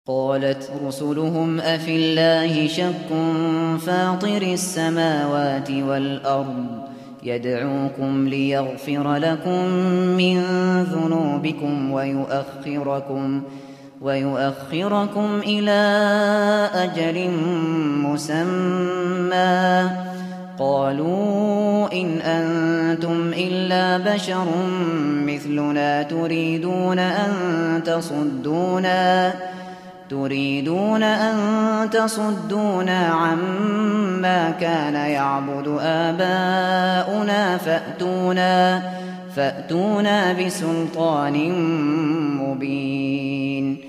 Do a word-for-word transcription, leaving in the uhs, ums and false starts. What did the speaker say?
قالت رسلهم أفي الله شك فاطر السماوات والأرض يدعوكم ليغفر لكم من ذنوبكم ويؤخركم ويؤخركم إلى أجل مسمى قالوا إن أنتم إلا بشر مثلنا تريدون أن تصدونا تريدون أن تصدونا عما كان يعبد آباؤنا فأتونا فأتونا بسلطان مبين